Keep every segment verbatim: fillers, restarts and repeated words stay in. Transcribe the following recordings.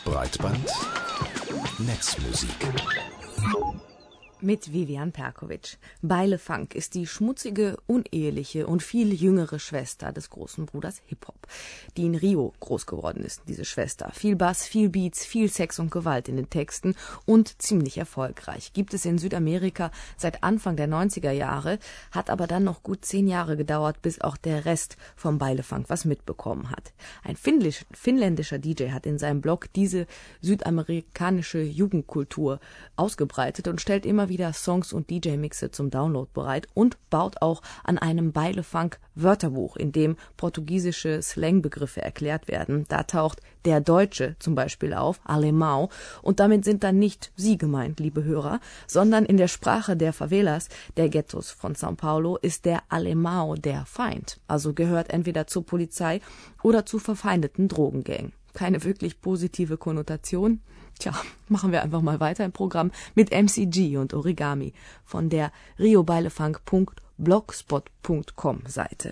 Breitband Netzmusik. Mit Vivian Perkovic. Beile Funk ist die schmutzige, uneheliche und viel jüngere Schwester des großen Bruders Hip-Hop, die in Rio groß geworden ist, diese Schwester. Viel Bass, viel Beats, viel Sex und Gewalt in den Texten und ziemlich erfolgreich. Gibt es in Südamerika seit Anfang der neunziger Jahre, hat aber dann noch gut zehn Jahre gedauert, bis auch der Rest vom Beile Funk was mitbekommen hat. Ein finnlisch, finnländischer D J hat in seinem Blog diese südamerikanische Jugendkultur ausgebreitet und stellt immer wieder Songs und D J-Mixe zum Download bereit und baut auch an einem Beile Funk Wörterbuch, in dem portugiesische Slangbegriffe erklärt werden. Da taucht der Deutsche zum Beispiel auf, Alemão, und damit sind dann nicht Sie gemeint, liebe Hörer, sondern in der Sprache der Favelas, der Ghettos von São Paulo, ist der Alemão der Feind, also gehört entweder zur Polizei oder zu verfeindeten Drogengang. Keine wirklich positive Konnotation. Tja, machen wir einfach mal weiter im Programm mit M C G und Origami von der riobeilefunk punkt blogspot punkt com Seite.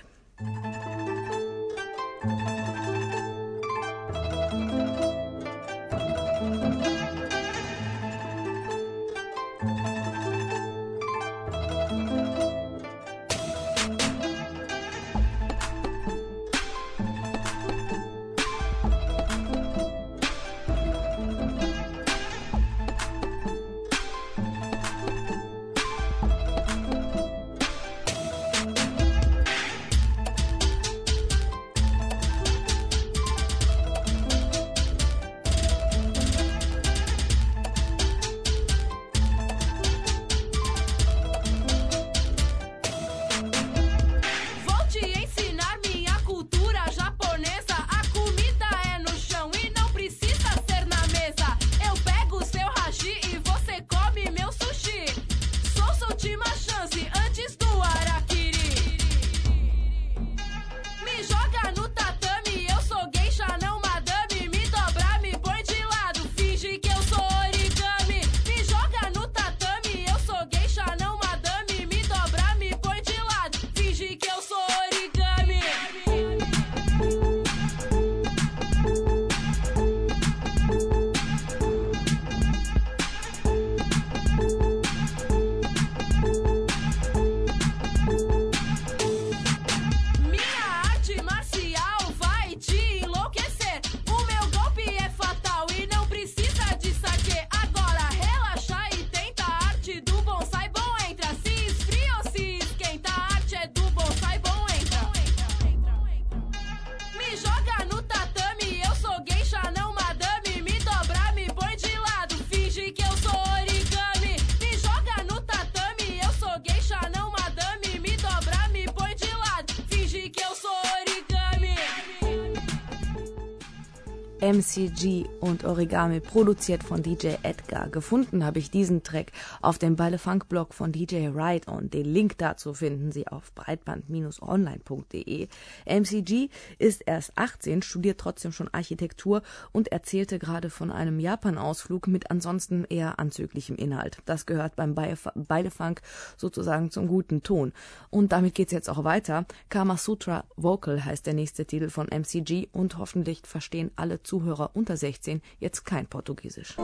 M C G und Origami, produziert von D J Edgar. Gefunden habe ich diesen Track auf dem Beile Funk Blog von D J Ride On. Den Link dazu finden Sie auf breitband online punkt de. M C G ist erst achtzehn, studiert trotzdem schon Architektur und erzählte gerade von einem Japan-Ausflug mit ansonsten eher anzüglichem Inhalt. Das gehört beim Beile Funk sozusagen zum guten Ton. Und damit geht's jetzt auch weiter. Kama Sutra Vocal heißt der nächste Titel von M C G und hoffentlich verstehen alle Zuhörer unter sechzehn jetzt kein Portugiesisch.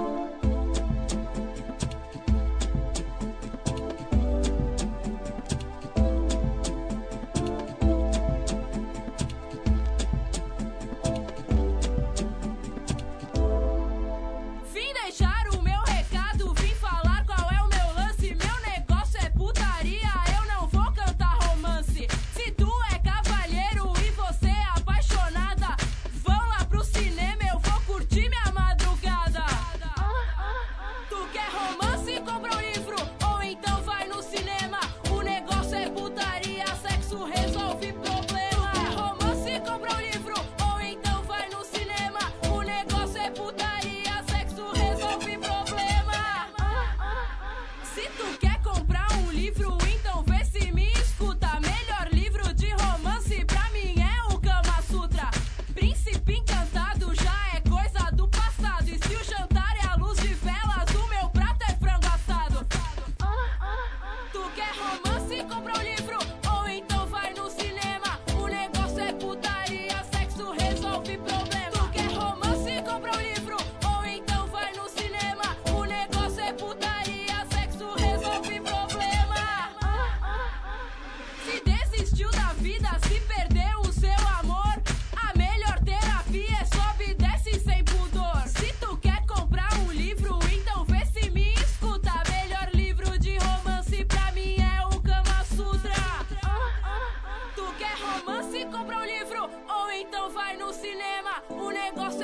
Apaixonada, vão lá pro cinema, eu vou curtir minha madrugada.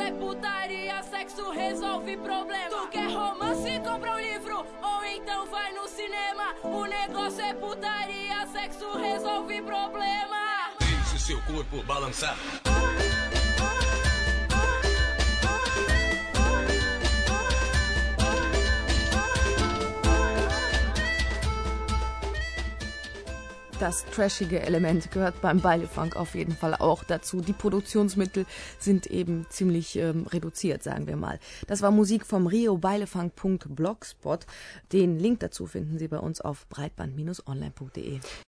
é putaria, sexo resolve problema. Tu quer romance, compra um livro, ou então vai no cinema. O negócio é putaria, sexo resolve problema. Deixe seu corpo balançar. Das trashige Element gehört beim Beilefunk auf jeden Fall auch dazu. Die Produktionsmittel sind eben ziemlich ähm, reduziert, sagen wir mal. Das war Musik vom Rio Beilefunk Punkt blogspot. Den Link dazu finden Sie bei uns auf breitband Bindestrich online Punkt de.